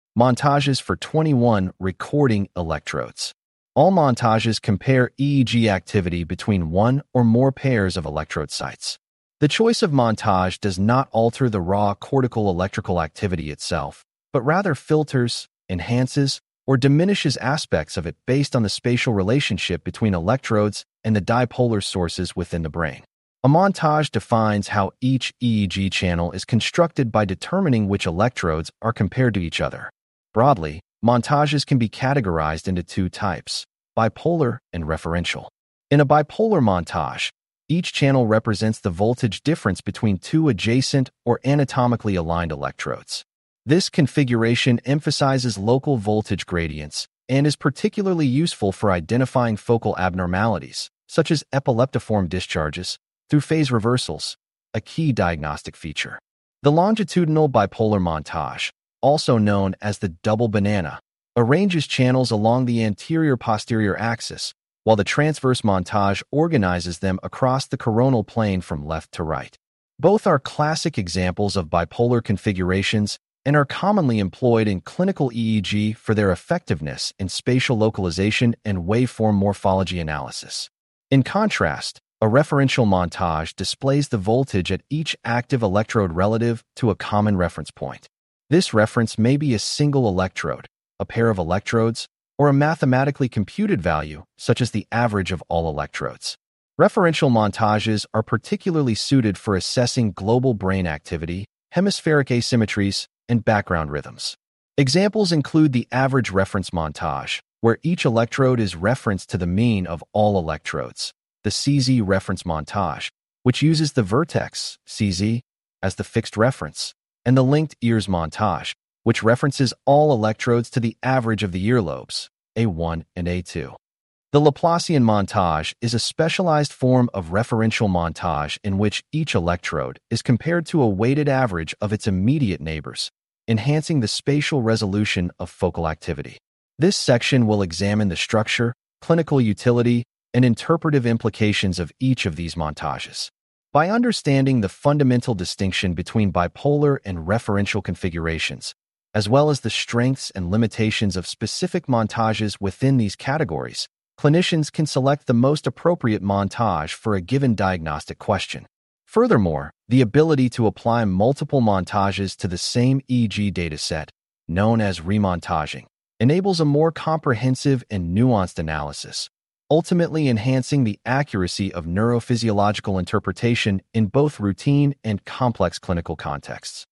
Montages for 21 recording electrodes. All montages compare EEG activity between one or more pairs of electrode sites. The choice of montage does not alter the raw cortical electrical activity itself, but rather filters, enhances, or diminishes aspects of it based on the spatial relationship between electrodes and the dipolar sources within the brain. A montage defines how each EEG channel is constructed by determining which electrodes are compared to each other. Broadly, montages can be categorized into two types: bipolar and referential. In a bipolar montage, each channel represents the voltage difference between two adjacent or anatomically aligned electrodes. This configuration emphasizes local voltage gradients and is particularly useful for identifying focal abnormalities, such as epileptiform discharges, through phase reversals, a key diagnostic feature. The longitudinal bipolar montage, also known as the double banana, arranges channels along the anterior-posterior axis, while the transverse montage organizes them across the coronal plane from left to right. Both are classic examples of bipolar configurations and are commonly employed in clinical EEG for their effectiveness in spatial localization and waveform morphology analysis. In contrast, a referential montage displays the voltage at each active electrode relative to a common reference point. This reference may be a single electrode, a pair of electrodes, or a mathematically computed value, such as the average of all electrodes. Referential montages are particularly suited for assessing global brain activity, hemispheric asymmetries, and background rhythms. Examples include the average reference montage, where each electrode is referenced to the mean of all electrodes, the CZ reference montage, which uses the vertex, CZ, as the fixed reference, and the linked ears montage, which references all electrodes to the average of the earlobes, A1 and A2. The Laplacian montage is a specialized form of referential montage in which each electrode is compared to a weighted average of its immediate neighbors, enhancing the spatial resolution of focal activity. This section will examine the structure, clinical utility, and interpretive implications of each of these montages. By understanding the fundamental distinction between bipolar and referential configurations, as well as the strengths and limitations of specific montages within these categories, clinicians can select the most appropriate montage for a given diagnostic question. Furthermore, the ability to apply multiple montages to the same EEG dataset, known as remontaging, enables a more comprehensive and nuanced analysis, ultimately enhancing the accuracy of neurophysiological interpretation in both routine and complex clinical contexts.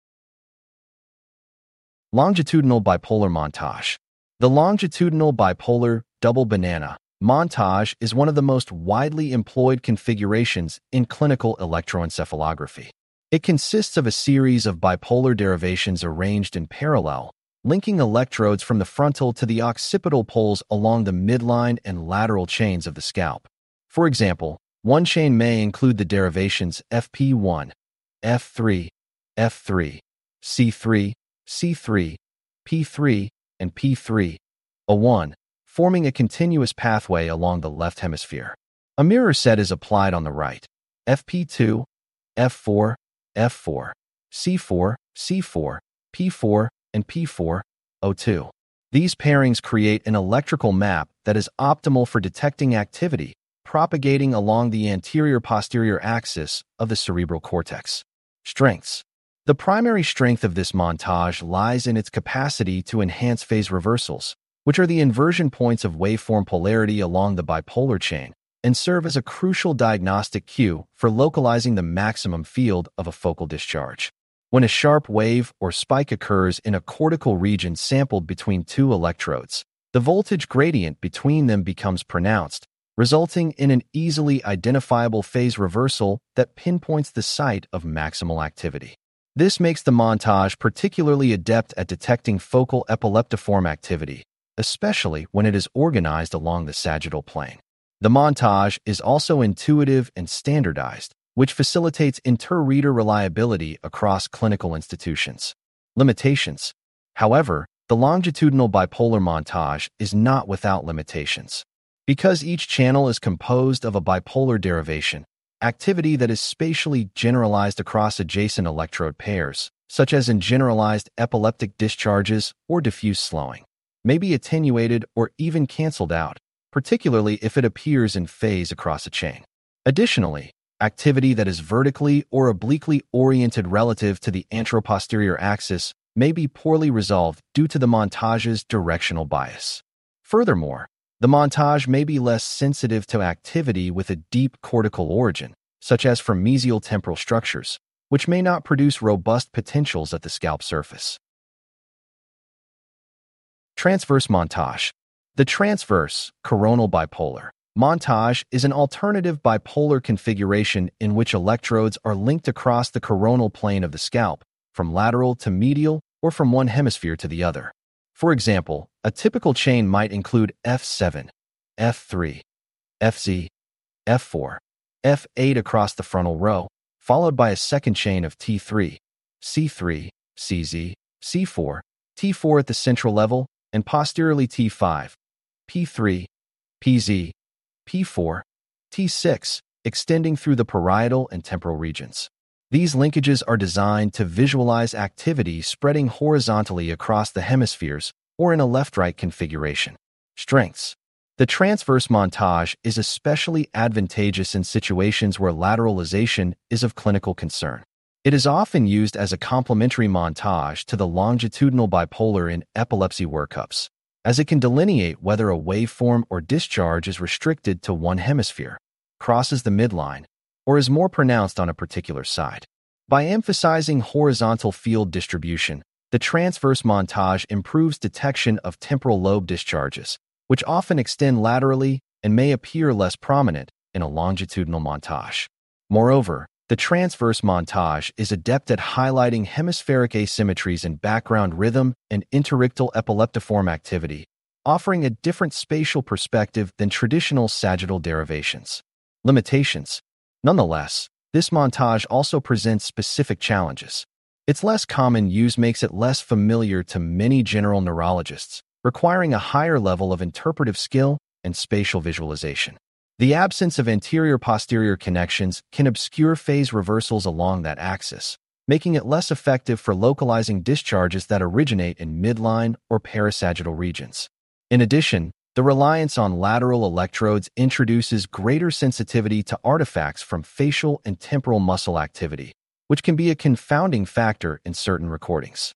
Longitudinal bipolar montage. The longitudinal bipolar double banana montage is one of the most widely employed configurations in clinical electroencephalography. It consists of a series of bipolar derivations arranged in parallel, linking electrodes from the frontal to the occipital poles along the midline and lateral chains of the scalp. For example, one chain may include the derivations FP1, F3, F3, C3, C3, P3, and P3, A1, forming a continuous pathway along the left hemisphere. A mirror set is applied on the right. FP2, F4, F4, C4, C4, P4, and P4, O2. These pairings create an electrical map that is optimal for detecting activity propagating along the anterior-posterior axis of the cerebral cortex. Strengths. The primary strength of this montage lies in its capacity to enhance phase reversals, which are the inversion points of waveform polarity along the bipolar chain, and serve as a crucial diagnostic cue for localizing the maximum field of a focal discharge. When a sharp wave or spike occurs in a cortical region sampled between two electrodes, the voltage gradient between them becomes pronounced, resulting in an easily identifiable phase reversal that pinpoints the site of maximal activity. This makes the montage particularly adept at detecting focal epileptiform activity, especially when it is organized along the sagittal plane. The montage is also intuitive and standardized, which facilitates inter-reader reliability across clinical institutions. Limitations. However, the longitudinal bipolar montage is not without limitations. Because each channel is composed of a bipolar derivation, activity that is spatially generalized across adjacent electrode pairs, such as in generalized epileptic discharges or diffuse slowing, may be attenuated or even canceled out, particularly if it appears in phase across a chain. Additionally, activity that is vertically or obliquely oriented relative to the anteroposterior axis may be poorly resolved due to the montage's directional bias. Furthermore, the montage may be less sensitive to activity with a deep cortical origin, such as from mesial temporal structures, which may not produce robust potentials at the scalp surface. Transverse montage. The transverse, coronal bipolar, montage is an alternative bipolar configuration in which electrodes are linked across the coronal plane of the scalp, from lateral to medial or from one hemisphere to the other. For example, a typical chain might include F7, F3, FZ, F4, F8 across the frontal row, followed by a second chain of T3, C3, CZ, C4, T4 at the central level, and posteriorly T5, P3, PZ, P4, T6, extending through the parietal and temporal regions. These linkages are designed to visualize activity spreading horizontally across the hemispheres or in a left-right configuration. Strengths. The transverse montage is especially advantageous in situations where lateralization is of clinical concern. It is often used as a complementary montage to the longitudinal bipolar in epilepsy workups, as it can delineate whether a waveform or discharge is restricted to one hemisphere, crosses the midline, or is more pronounced on a particular side. By emphasizing horizontal field distribution, the transverse montage improves detection of temporal lobe discharges, which often extend laterally and may appear less prominent in a longitudinal montage. Moreover, the transverse montage is adept at highlighting hemispheric asymmetries in background rhythm and interictal epileptiform activity, offering a different spatial perspective than traditional sagittal derivations. Limitations. Nonetheless, this montage also presents specific challenges. Its less common use makes it less familiar to many general neurologists, requiring a higher level of interpretive skill and spatial visualization. The absence of anterior-posterior connections can obscure phase reversals along that axis, making it less effective for localizing discharges that originate in midline or parasagittal regions. In addition, the reliance on lateral electrodes introduces greater sensitivity to artifacts from facial and temporal muscle activity, which can be a confounding factor in certain recordings.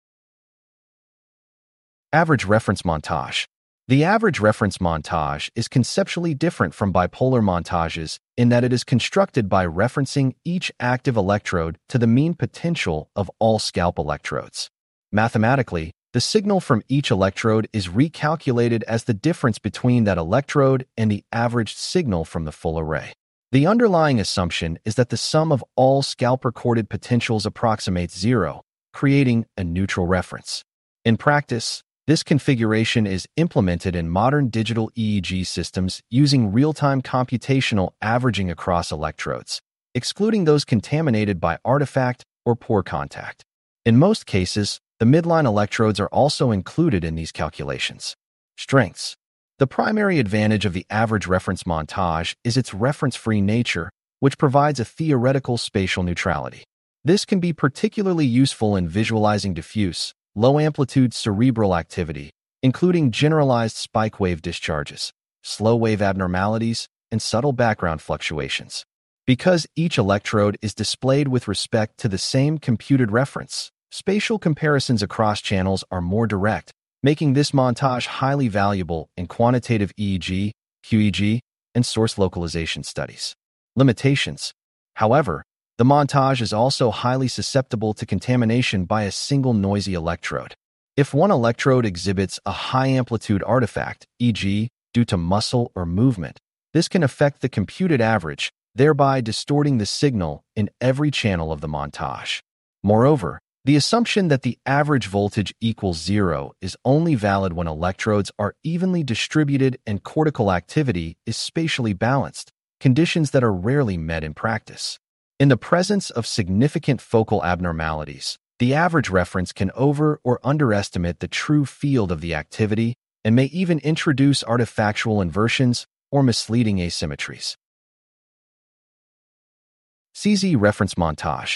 Average reference montage. The average reference montage is conceptually different from bipolar montages in that it is constructed by referencing each active electrode to the mean potential of all scalp electrodes. Mathematically, the signal from each electrode is recalculated as the difference between that electrode and the averaged signal from the full array. The underlying assumption is that the sum of all scalp-recorded potentials approximates zero, creating a neutral reference. In practice, this configuration is implemented in modern digital EEG systems using real-time computational averaging across electrodes, excluding those contaminated by artifact or poor contact. In most cases, the midline electrodes are also included in these calculations. Strengths. The primary advantage of the average reference montage is its reference-free nature, which provides a theoretical spatial neutrality. This can be particularly useful in visualizing diffuse, low-amplitude cerebral activity, including generalized spike wave discharges, slow wave abnormalities, and subtle background fluctuations. Because each electrode is displayed with respect to the same computed reference, spatial comparisons across channels are more direct, making this montage highly valuable in quantitative EEG, QEEG, and source localization studies. Limitations. However, the montage is also highly susceptible to contamination by a single noisy electrode. If one electrode exhibits a high-amplitude artifact, e.g., due to muscle or movement, this can affect the computed average, thereby distorting the signal in every channel of the montage. Moreover, the assumption that the average voltage equals zero is only valid when electrodes are evenly distributed and cortical activity is spatially balanced, conditions that are rarely met in practice. In the presence of significant focal abnormalities, the average reference can over- or underestimate the true field of the activity and may even introduce artifactual inversions or misleading asymmetries. CZ reference montage.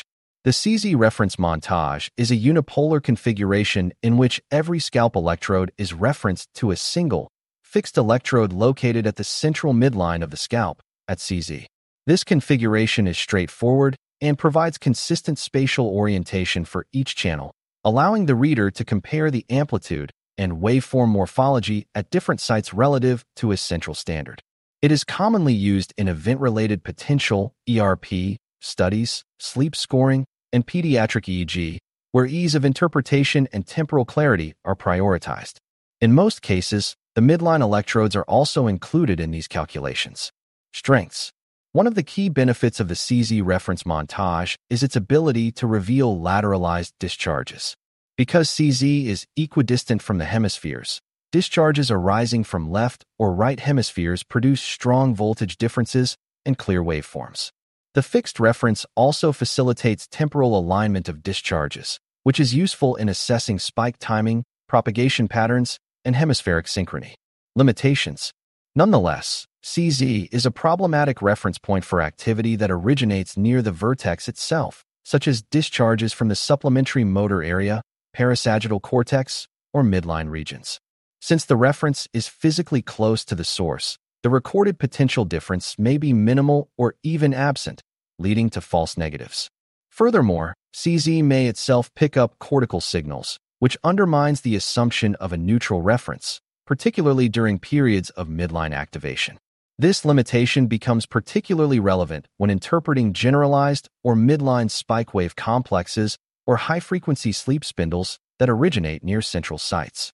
The CZ reference montage is a unipolar configuration in which every scalp electrode is referenced to a single, fixed electrode located at the central midline of the scalp, at CZ. This configuration is straightforward and provides consistent spatial orientation for each channel, allowing the reader to compare the amplitude and waveform morphology at different sites relative to a central standard. It is commonly used in event-related potential ERP studies, sleep scoring, and pediatric EEG, where ease of interpretation and temporal clarity are prioritized. In most cases, the midline electrodes are also included in these calculations. Strengths. One of the key benefits of the CZ reference montage is its ability to reveal lateralized discharges. Because CZ is equidistant from the hemispheres, discharges arising from left or right hemispheres produce strong voltage differences and clear waveforms. The fixed reference also facilitates temporal alignment of discharges, which is useful in assessing spike timing, propagation patterns, and hemispheric synchrony. Limitations. Nonetheless, CZ is a problematic reference point for activity that originates near the vertex itself, such as discharges from the supplementary motor area, parasagittal cortex, or midline regions. Since the reference is physically close to the source, the recorded potential difference may be minimal or even absent, leading to false negatives. Furthermore, CZ may itself pick up cortical signals, which undermines the assumption of a neutral reference, particularly during periods of midline activation. This limitation becomes particularly relevant when interpreting generalized or midline spike wave complexes or high-frequency sleep spindles that originate near central sites.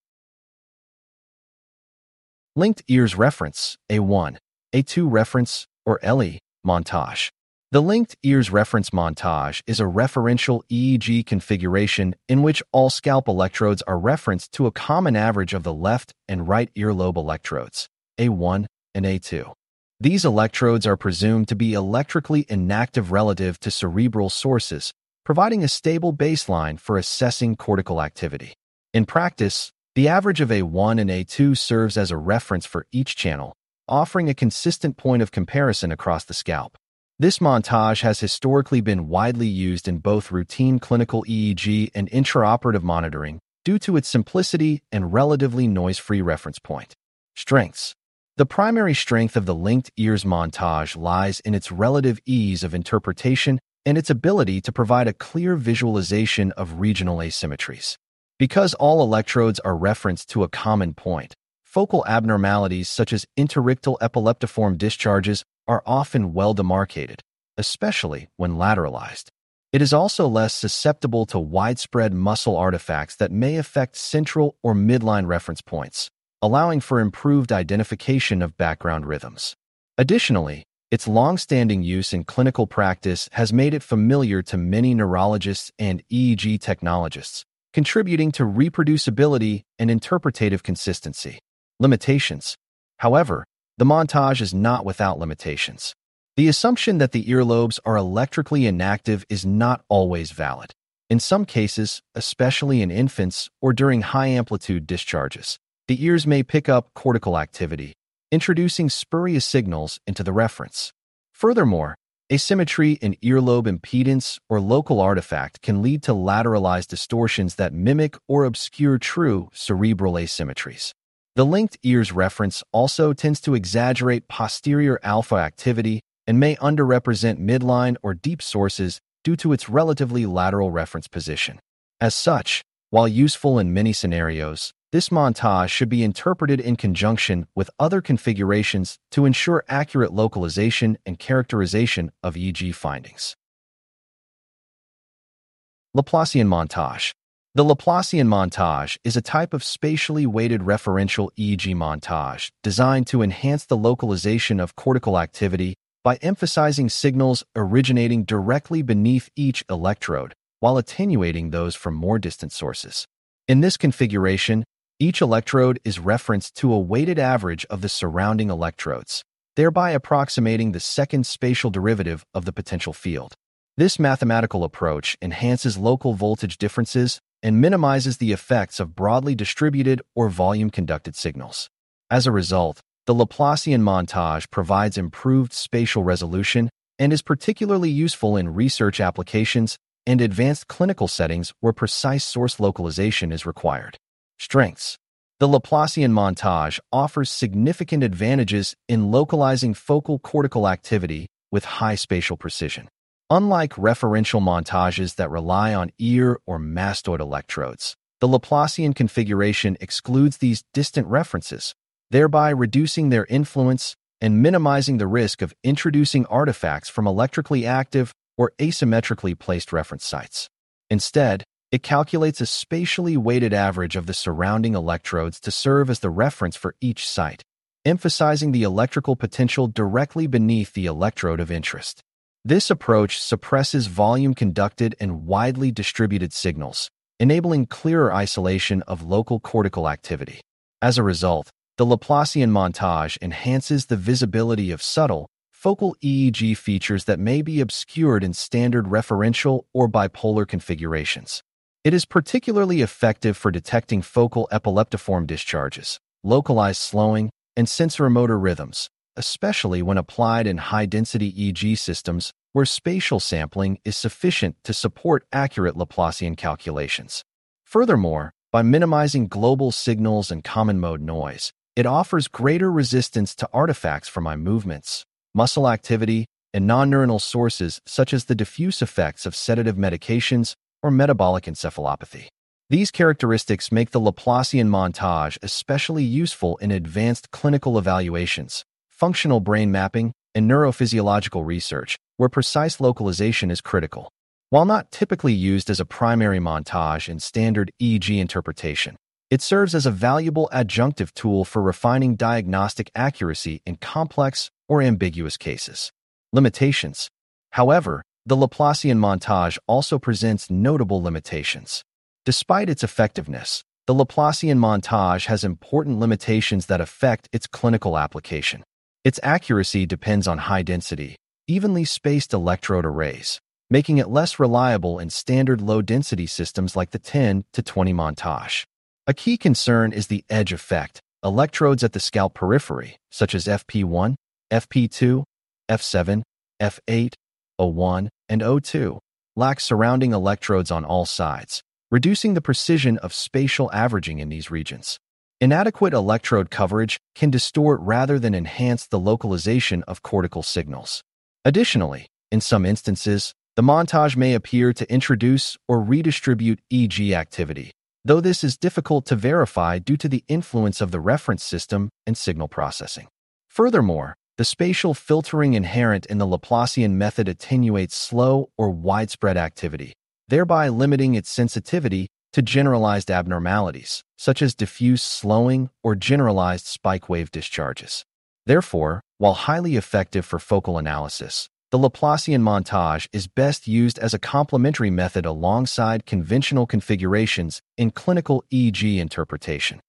Linked ears reference, A1, A2 reference, or LE, montage. The linked ears reference montage is a referential EEG configuration in which all scalp electrodes are referenced to a common average of the left and right earlobe electrodes, A1 and A2. These electrodes are presumed to be electrically inactive relative to cerebral sources, providing a stable baseline for assessing cortical activity. In practice, the average of A1 and A2 serves as a reference for each channel, offering a consistent point of comparison across the scalp. This montage has historically been widely used in both routine clinical EEG and intraoperative monitoring due to its simplicity and relatively noise-free reference point. Strengths. The primary strength of the linked ears montage lies in its relative ease of interpretation and its ability to provide a clear visualization of regional asymmetries. Because all electrodes are referenced to a common point, focal abnormalities such as interictal epileptiform discharges are often well demarcated, especially when lateralized. It is also less susceptible to widespread muscle artifacts that may affect central or midline reference points, allowing for improved identification of background rhythms. Additionally, its long-standing use in clinical practice has made it familiar to many neurologists and EEG technologists, contributing to reproducibility and interpretative consistency. Limitations. However, the montage is not without limitations. The assumption that the earlobes are electrically inactive is not always valid. In some cases, especially in infants or during high-amplitude discharges, the ears may pick up cortical activity, introducing spurious signals into the reference. Furthermore, asymmetry in earlobe impedance or local artifact can lead to lateralized distortions that mimic or obscure true cerebral asymmetries. The linked ears reference also tends to exaggerate posterior alpha activity and may underrepresent midline or deep sources due to its relatively lateral reference position. As such, while useful in many scenarios, this montage should be interpreted in conjunction with other configurations to ensure accurate localization and characterization of EEG findings. Laplacian montage. The Laplacian montage is a type of spatially weighted referential EEG montage designed to enhance the localization of cortical activity by emphasizing signals originating directly beneath each electrode while attenuating those from more distant sources. In this configuration, each electrode is referenced to a weighted average of the surrounding electrodes, thereby approximating the second spatial derivative of the potential field. This mathematical approach enhances local voltage differences and minimizes the effects of broadly distributed or volume-conducted signals. As a result, the Laplacian montage provides improved spatial resolution and is particularly useful in research applications and advanced clinical settings where precise source localization is required. Strengths. The Laplacian montage offers significant advantages in localizing focal cortical activity with high spatial precision. Unlike referential montages that rely on ear or mastoid electrodes, the Laplacian configuration excludes these distant references, thereby reducing their influence and minimizing the risk of introducing artifacts from electrically active or asymmetrically placed reference sites. Instead, it calculates a spatially weighted average of the surrounding electrodes to serve as the reference for each site, emphasizing the electrical potential directly beneath the electrode of interest. This approach suppresses volume-conducted and widely distributed signals, enabling clearer isolation of local cortical activity. As a result, the Laplacian montage enhances the visibility of subtle, focal EEG features that may be obscured in standard referential or bipolar configurations. It is particularly effective for detecting focal epileptiform discharges, localized slowing, and sensoromotor rhythms, especially when applied in high-density EEG systems where spatial sampling is sufficient to support accurate Laplacian calculations. Furthermore, by minimizing global signals and common mode noise, it offers greater resistance to artifacts from eye movements, muscle activity, and non-neuronal sources such as the diffuse effects of sedative medications or metabolic encephalopathy. These characteristics make the Laplacian montage especially useful in advanced clinical evaluations, functional brain mapping, and neurophysiological research, where precise localization is critical. While not typically used as a primary montage in standard EEG interpretation, it serves as a valuable adjunctive tool for refining diagnostic accuracy in complex or ambiguous cases. Limitations. However, the Laplacian montage also presents notable limitations. Despite its effectiveness, the Laplacian montage has important limitations that affect its clinical application. Its accuracy depends on high-density, evenly spaced electrode arrays, making it less reliable in standard low-density systems like the 10 to 20 montage. A key concern is the edge effect. Electrodes at the scalp periphery, such as FP1, FP2, F7, F8, O1, and O2, lack surrounding electrodes on all sides, reducing the precision of spatial averaging in these regions. Inadequate electrode coverage can distort rather than enhance the localization of cortical signals. Additionally, in some instances, the montage may appear to introduce or redistribute EEG activity, though this is difficult to verify due to the influence of the reference system and signal processing. Furthermore, the spatial filtering inherent in the Laplacian method attenuates slow or widespread activity, thereby limiting its sensitivity to generalized abnormalities, such as diffuse slowing or generalized spike wave discharges. Therefore, while highly effective for focal analysis, the Laplacian montage is best used as a complementary method alongside conventional configurations in clinical EEG interpretation.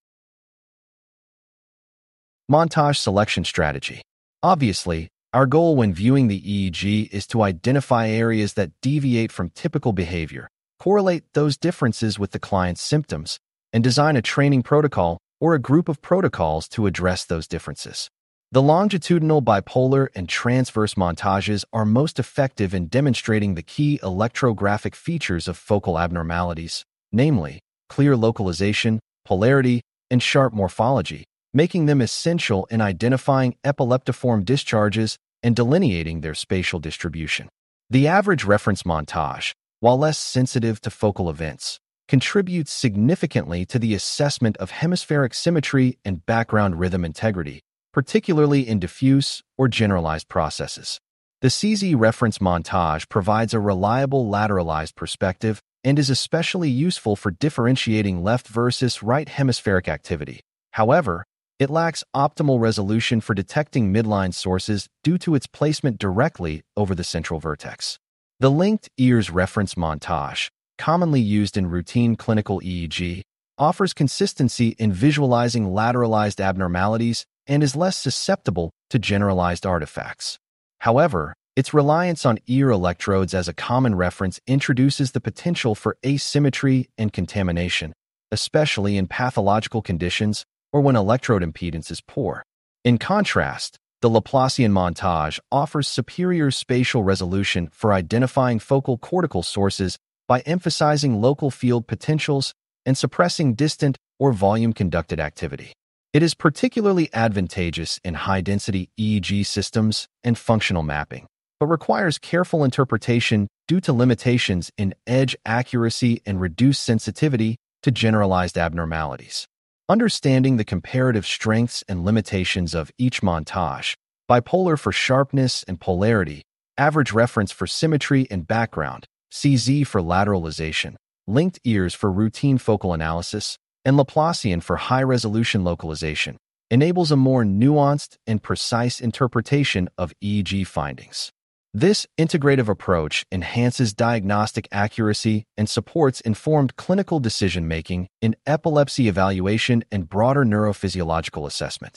Montage selection strategy. Obviously, our goal when viewing the EEG is to identify areas that deviate from typical behavior, correlate those differences with the client's symptoms, and design a training protocol or a group of protocols to address those differences. The longitudinal, bipolar, and transverse montages are most effective in demonstrating the key electrographic features of focal abnormalities, namely clear localization, polarity, and sharp morphology, making them essential in identifying epileptiform discharges and delineating their spatial distribution. The average reference montage, while less sensitive to focal events, contributes significantly to the assessment of hemispheric symmetry and background rhythm integrity, particularly in diffuse or generalized processes. The CZ reference montage provides a reliable lateralized perspective and is especially useful for differentiating left versus right hemispheric activity. However, it lacks optimal resolution for detecting midline sources due to its placement directly over the central vertex. The linked ears reference montage, commonly used in routine clinical EEG, offers consistency in visualizing lateralized abnormalities and is less susceptible to generalized artifacts. However, its reliance on ear electrodes as a common reference introduces the potential for asymmetry and contamination, especially in pathological conditions or when electrode impedance is poor. In contrast, The Laplacian montage offers superior spatial resolution for identifying focal cortical sources by emphasizing local field potentials and suppressing distant or volume-conducted activity. It is particularly advantageous in high-density EEG systems and functional mapping, but requires careful interpretation due to limitations in edge accuracy and reduced sensitivity to generalized abnormalities. Understanding the comparative strengths and limitations of each montage, bipolar for sharpness and polarity, average reference for symmetry and background, CZ for lateralization, linked ears for routine focal analysis, and Laplacian for high-resolution localization, enables a more nuanced and precise interpretation of EEG findings. This integrative approach enhances diagnostic accuracy and supports informed clinical decision-making in epilepsy evaluation and broader neurophysiological assessment.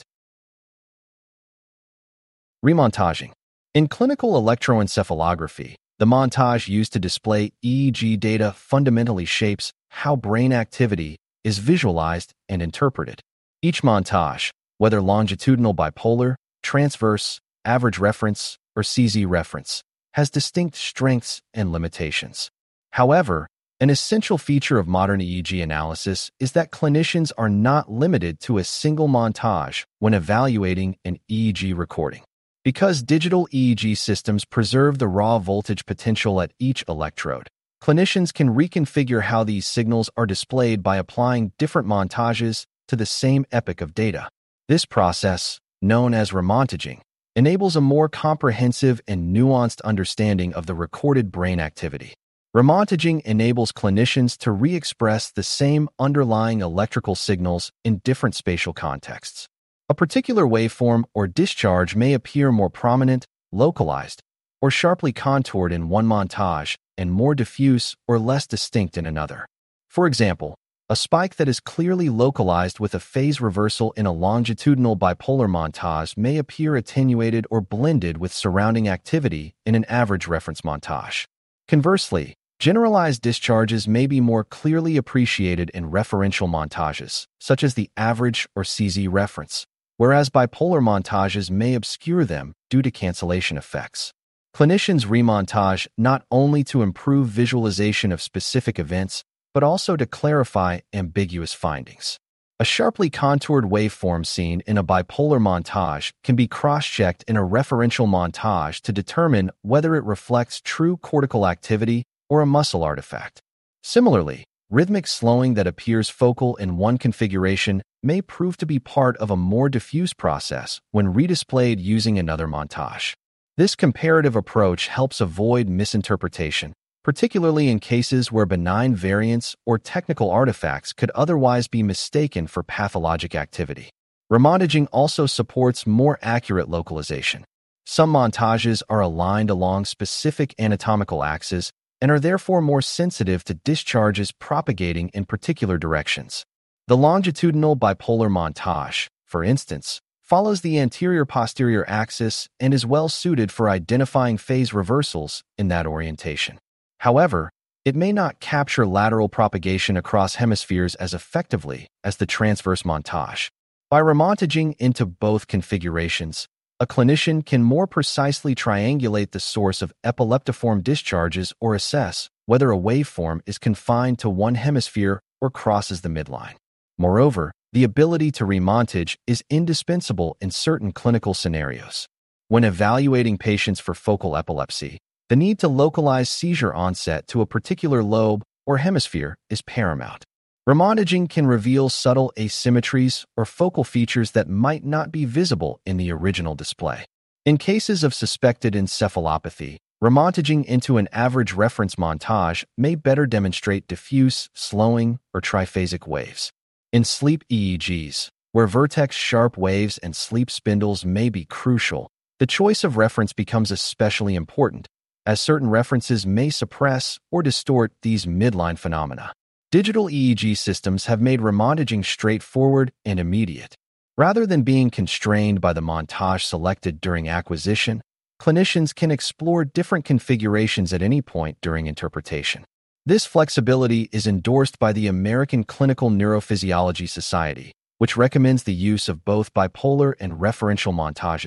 Remontaging. In clinical electroencephalography, the montage used to display EEG data fundamentally shapes how brain activity is visualized and interpreted. Each montage, whether longitudinal bipolar, transverse, average reference, or CZ reference, has distinct strengths and limitations. However, an essential feature of modern EEG analysis is that clinicians are not limited to a single montage when evaluating an EEG recording. Because digital EEG systems preserve the raw voltage potential at each electrode, clinicians can reconfigure how these signals are displayed by applying different montages to the same epoch of data. This process, known as remontaging, enables a more comprehensive and nuanced understanding of the recorded brain activity. Remontaging enables clinicians to re-express the same underlying electrical signals in different spatial contexts. A particular waveform or discharge may appear more prominent, localized, or sharply contoured in one montage and more diffuse or less distinct in another. For example, a spike that is clearly localized with a phase reversal in a longitudinal bipolar montage may appear attenuated or blended with surrounding activity in an average reference montage. Conversely, generalized discharges may be more clearly appreciated in referential montages, such as the average or CZ reference, whereas bipolar montages may obscure them due to cancellation effects. Clinicians remontage not only to improve visualization of specific events, but also to clarify ambiguous findings. A sharply contoured waveform seen in a bipolar montage can be cross-checked in a referential montage to determine whether it reflects true cortical activity or a muscle artifact. Similarly, rhythmic slowing that appears focal in one configuration may prove to be part of a more diffuse process when redisplayed using another montage. This comparative approach helps avoid misinterpretation, particularly in cases where benign variants or technical artifacts could otherwise be mistaken for pathologic activity. Remontaging also supports more accurate localization. Some montages are aligned along specific anatomical axes and are therefore more sensitive to discharges propagating in particular directions. The longitudinal bipolar montage, for instance, follows the anterior-posterior axis and is well suited for identifying phase reversals in that orientation. However, it may not capture lateral propagation across hemispheres as effectively as the transverse montage. By remontaging into both configurations, a clinician can more precisely triangulate the source of epileptiform discharges or assess whether a waveform is confined to one hemisphere or crosses the midline. Moreover, the ability to remontage is indispensable in certain clinical scenarios. When evaluating patients for focal epilepsy, the need to localize seizure onset to a particular lobe or hemisphere is paramount. Remontaging can reveal subtle asymmetries or focal features that might not be visible in the original display. In cases of suspected encephalopathy, remontaging into an average reference montage may better demonstrate diffuse, slowing, or triphasic waves. In sleep EEGs, where vertex-sharp waves and sleep spindles may be crucial, the choice of reference becomes especially important, as certain references may suppress or distort these midline phenomena. Digital EEG systems have made remontaging straightforward and immediate. Rather than being constrained by the montage selected during acquisition, clinicians can explore different configurations at any point during interpretation. This flexibility is endorsed by the American Clinical Neurophysiology Society, which recommends the use of both bipolar and referential montages,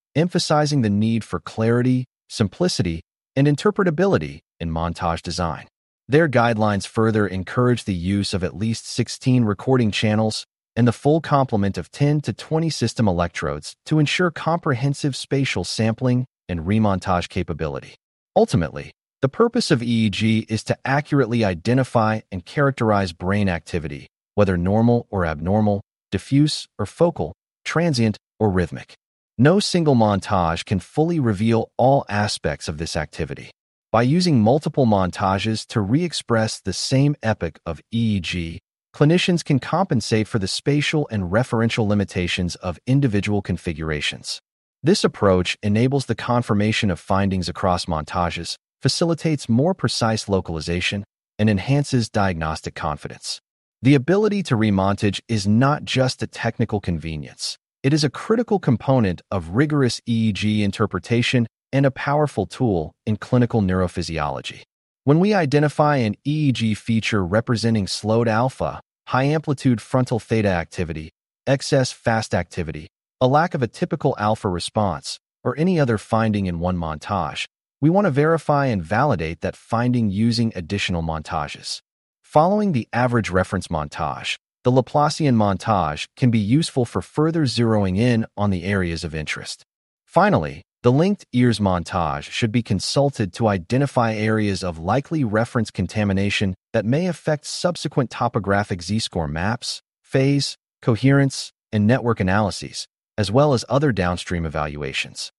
emphasizing the need for clarity, simplicity, and interpretability in montage design. Their guidelines further encourage the use of at least 16 recording channels and the full complement of 10 to 20 system electrodes to ensure comprehensive spatial sampling and remontage capability. Ultimately, the purpose of EEG is to accurately identify and characterize brain activity, whether normal or abnormal, diffuse or focal, transient or rhythmic. No single montage can fully reveal all aspects of this activity. By using multiple montages to re-express the same epoch of EEG, clinicians can compensate for the spatial and referential limitations of individual configurations. This approach enables the confirmation of findings across montages, facilitates more precise localization, and enhances diagnostic confidence. The ability to remontage is not just a technical convenience. It is a critical component of rigorous EEG interpretation and a powerful tool in clinical neurophysiology. When we identify an EEG feature representing slowed alpha, high-amplitude frontal theta activity, excess fast activity, a lack of a typical alpha response, or any other finding in one montage, we want to verify and validate that finding using additional montages. Following the average reference montage, the Laplacian montage can be useful for further zeroing in on the areas of interest. Finally, the linked ears montage should be consulted to identify areas of likely reference contamination that may affect subsequent topographic z-score maps, phase, coherence, and network analyses, as well as other downstream evaluations.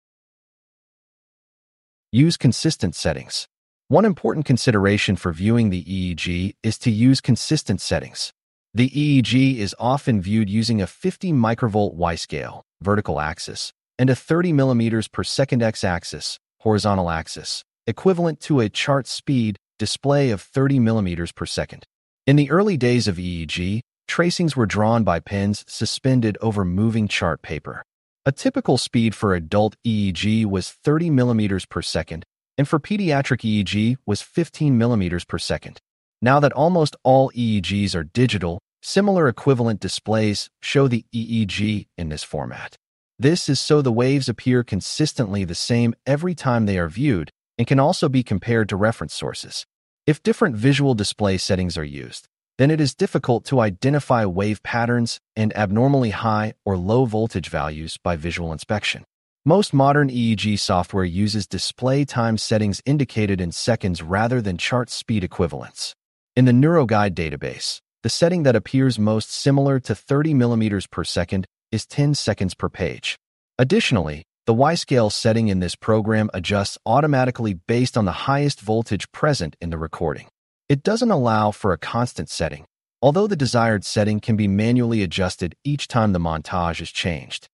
Use consistent settings. One important consideration for viewing the EEG is to use consistent settings. The EEG is often viewed using a 50 microvolt Y-scale, vertical axis, and a 30 millimeters per second x-axis, horizontal axis, equivalent to a chart speed display of 30 millimeters per second. In the early days of EEG, tracings were drawn by pens suspended over moving chart paper. A typical speed for adult EEG was 30 millimeters per second, and for pediatric EEG was 15 millimeters per second. Now that almost all EEGs are digital, similar equivalent displays show the EEG in this format. This is so the waves appear consistently the same every time they are viewed and can also be compared to reference sources. If different visual display settings are used, then it is difficult to identify wave patterns and abnormally high or low voltage values by visual inspection. Most modern EEG software uses display time settings indicated in seconds rather than chart speed equivalents. In the NeuroGuide database, the setting that appears most similar to 30 millimeters per second is 10 seconds per page. Additionally, the Y-scale setting in this program adjusts automatically based on the highest voltage present in the recording. It doesn't allow for a constant setting, although the desired setting can be manually adjusted each time the montage is changed.